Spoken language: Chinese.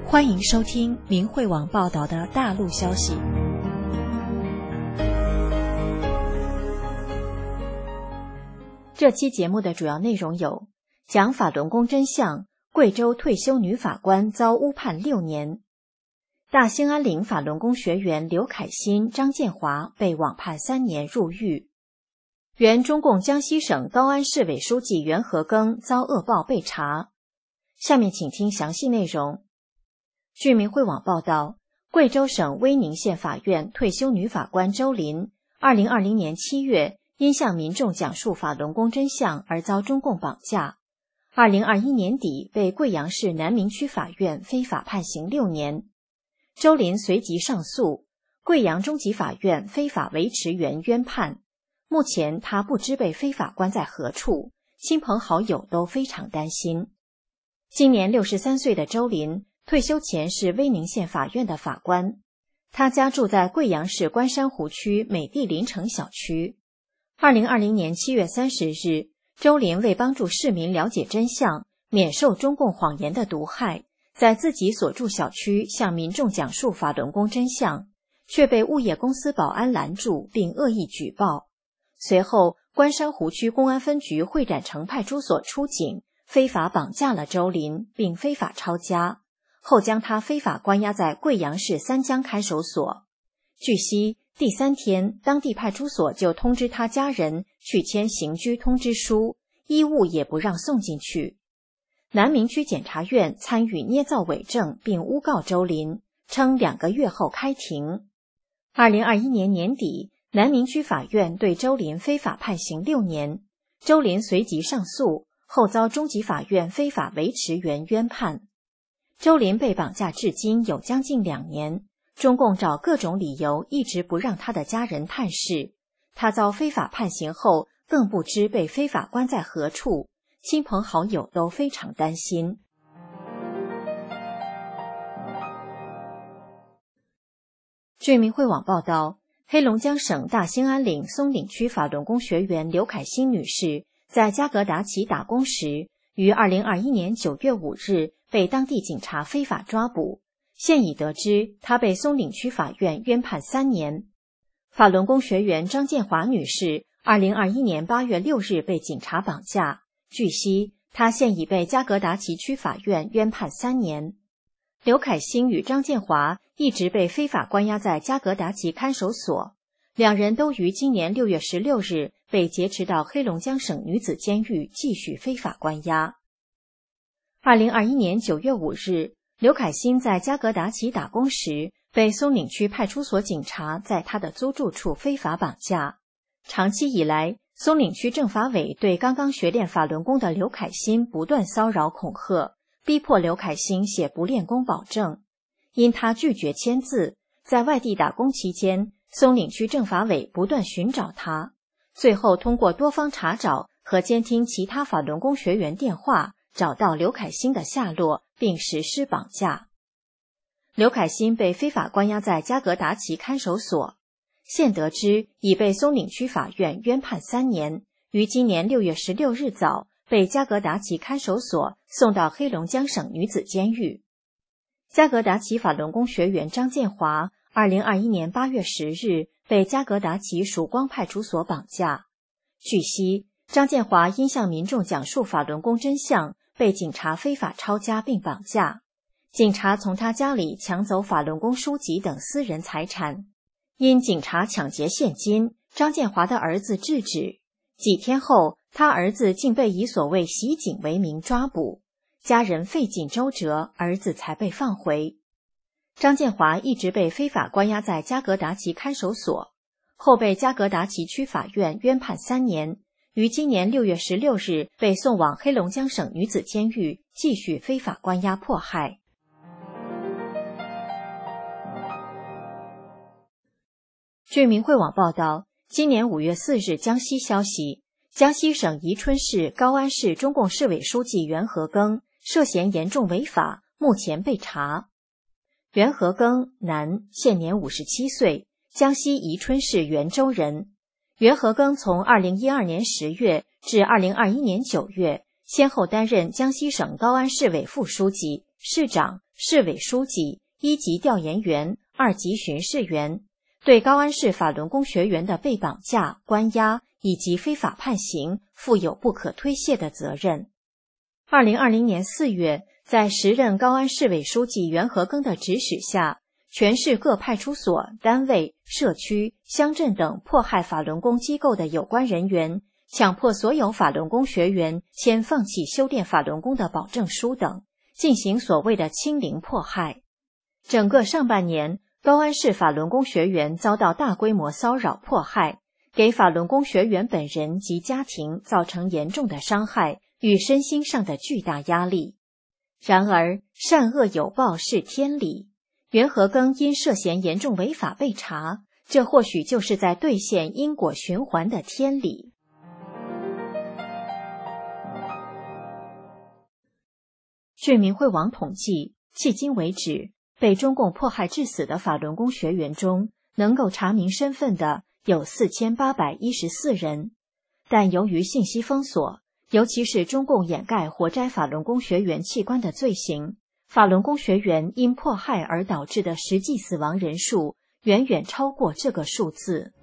欢迎收听明慧网报道的大陆消息。这期节目的主要内容有：讲法轮功真相，贵州退休女法官遭诬判6年；大兴安岭法轮功学员刘凯欣、张建华被网判3年入狱；原中共江西省高安市委书记袁和庚遭恶报被查。下面请听详细内容。据明慧网报道，贵州省威宁县法院退休女法官周林2020年7月因向民众讲述法轮功真相而遭中共绑架，2021年底被贵阳市南明区法院非法判刑6年。周林随即上诉，贵阳中级法院非法维持原冤判。目前他不知被非法关在何处，亲朋好友都非常担心。今年63岁的周林退休前是威宁县法院的法官，他家住在贵阳市关山湖区美地林城小区。2020年7月30日，周林为帮助市民了解真相，免受中共谎言的毒害，在自己所住小区向民众讲述法轮功真相，却被物业公司保安拦住并恶意举报。随后，关山湖区公安分局会展城派出所出警，非法绑架了周林，并非法抄家，后将他非法关押在贵阳市三江看守所。据悉，第3天，当地派出所就通知他家人去签刑拘通知书，衣物也不让送进去。南明区检察院参与捏造伪证并诬告周林，称2个月后开庭。2021年年底，南明区法院对周林非法判刑6年，周林随即上诉，后遭中级法院非法维持原冤判。周林被绑架至今有将近2年，中共找各种理由一直不让他的家人探视，他遭非法判刑后更不知被非法关在何处，亲朋好友都非常担心。据明慧网报道，黑龙江省大兴安岭松岭区法轮功学员刘凯欣女士在加格达奇打工时，于2021年9月5日被当地警察非法抓捕，现已得知她被松岭区法院冤判3年。法轮功学员张建华女士2021年8月6日被警察绑架，据悉她现已被加格达奇区法院冤判3年。刘凯欣与张建华一直被非法关押在加格达奇看守所，两人都于今年6月16日被劫持到黑龙江省女子监狱继续非法关押。2021年9月5日，刘凯欣在加格达奇打工时，被松岭区派出所警察在他的租住处非法绑架。长期以来，松岭区政法委对刚刚学练法轮功的刘凯欣不断骚扰恐吓，逼迫刘凯欣写不练功保证。因他拒绝签字，在外地打工期间，松岭区政法委不断寻找他，最后通过多方查找和监听其他法轮功学员电话，找到刘凯欣的下落并实施绑架。刘凯欣被非法关押在加格达奇看守所，现得知已被松岭区法院冤判3年，于今年6月16日早被加格达奇看守所送到黑龙江省女子监狱。加格达奇法轮功学员张建华2021年8月10日被加格达奇曙光派出所绑架。据悉，张建华因向民众讲述法轮功真相，被警察非法抄家并绑架。警察从他家里抢走法轮功书籍等私人财产。因警察抢劫现金，张建华的儿子制止。几天后，他儿子竟被以所谓袭警为名抓捕，家人费尽周折，儿子才被放回。张建华一直被非法关押在加格达奇看守所，后被加格达奇区法院冤判3年，于今年6月16日被送往黑龙江省女子监狱继续非法关押迫害。据明慧网报道，今年5月4日江西消息，江西省宜春市高安市中共市委书记袁和庚涉嫌严重违法，目前被查。袁和庚，男，现年57岁，江西宜春市袁州人。袁和庚从2012年10月至2021年9月，先后担任江西省高安市委副书记、市长、 市委书记、1级调研员、2级巡视员，对高安市法轮功学员的被绑架、关押以及非法判刑负有不可推卸的责任。2020年4月，在时任高安市委书记袁和庚的指使下，全市各派出所、单位、社区、乡镇等迫害法轮功机构的有关人员，强迫所有法轮功学员签放弃修炼法轮功的保证书等，进行所谓的清零迫害。整个上半年，高安市法轮功学员遭到大规模骚扰迫害，给法轮功学员本人及家庭造成严重的伤害与身心上的巨大压力。然而，善恶有报是天理，袁和庚因涉嫌严重违法被查，这或许就是在兑现因果循环的天理。居民会网统计，迄今为止，被中共迫害致死的法轮功学员中，能够查明身份的有4814人，但由于信息封锁，尤其是中共掩盖活摘法轮功学员器官的罪行，法轮功学员因迫害而导致的实际死亡人数远远超过这个数字。